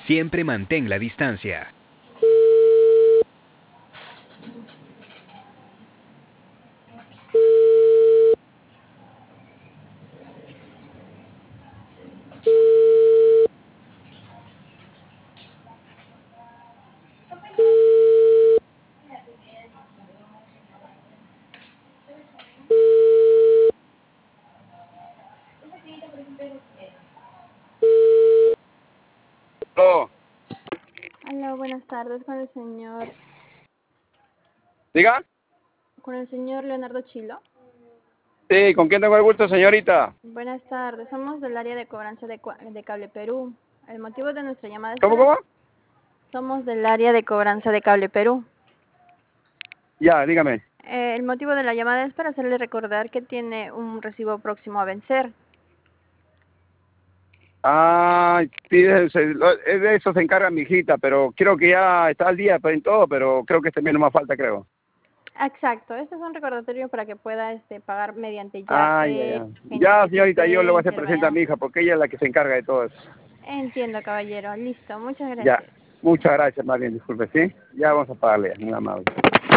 Siempre mantén la distancia. Oh, Hola, buenas tardes diga. con el señor Leonardo Chilo. Sí, ¿con quién tengo el gusto, señorita? Buenas tardes, somos del área de cobranza de Cable Perú. El motivo de nuestra llamada es ¿Cómo, para... cómo? Somos del área de cobranza de Cable Perú. Ya, dígame. El motivo de la llamada es para hacerle recordar que tiene un recibo próximo a vencer. Ah, sí, de eso se encarga mi hijita, pero creo que ya está al día en todo, pero creo que este mes no más falta, creo. Exacto, este es un recordatorio para que pueda pagar mediante ya. Ah, ya, ya. Ya, señorita, yo le NTFC, voy a hacer presente a mi Interbank. hija, porque ella es la que se encarga de todo eso. Entiendo, caballero. Listo, muchas Ya, gracias. muchas gracias, más bien, disculpe, ¿sí? Ya vamos a pagarle, muy amable.